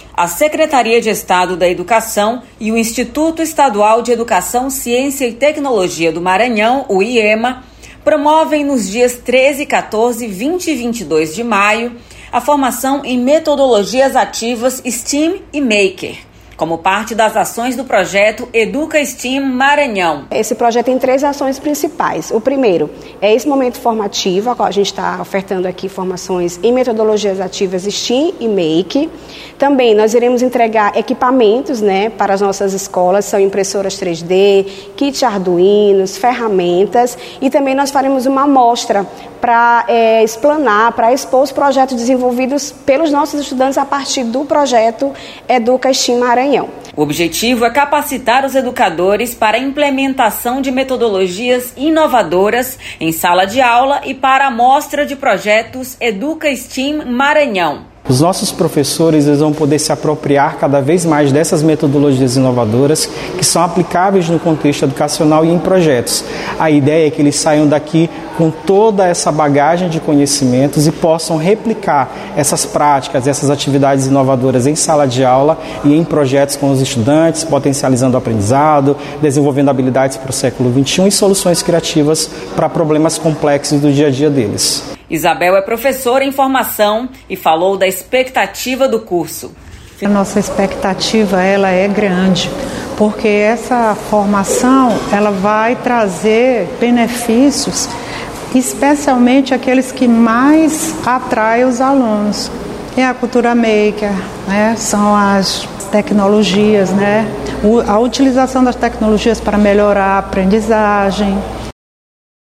A Secretaria de Estado da Educação e o Instituto Estadual de Educação, Ciência e Tecnologia do Maranhão, o IEMA, promovem nos dias 13, 14, 20 e 22 de maio a formação em metodologias ativas STEAM e Maker, como parte das ações do projeto Educa STEAM Maranhão. Esse projeto tem 3 ações principais. O primeiro é esse momento formativo, a gente está ofertando aqui formações em metodologias ativas STEAM e Make. Também nós iremos entregar equipamentos, para as nossas escolas, são impressoras 3D, kit Arduinos, ferramentas, e também nós faremos uma amostra para explanar, para expor os projetos desenvolvidos pelos nossos estudantes a partir do projeto Educa STEAM Maranhão. O objetivo é capacitar os educadores para a implementação de metodologias inovadoras em sala de aula e para a mostra de projetos Educa STEAM Maranhão. Os nossos professores vão poder se apropriar cada vez mais dessas metodologias inovadoras que são aplicáveis no contexto educacional e em projetos. A ideia é que eles saiam daqui com toda essa bagagem de conhecimentos e possam replicar essas práticas, essas atividades inovadoras em sala de aula e em projetos com os estudantes, potencializando o aprendizado, desenvolvendo habilidades para o século XXI e soluções criativas para problemas complexos do dia a dia deles. Isabel é professora em formação e falou da expectativa do curso. A nossa expectativa ela é grande, porque essa formação ela vai trazer benefícios, especialmente aqueles que mais atraem os alunos. É a cultura maker, são as tecnologias, a utilização das tecnologias para melhorar a aprendizagem.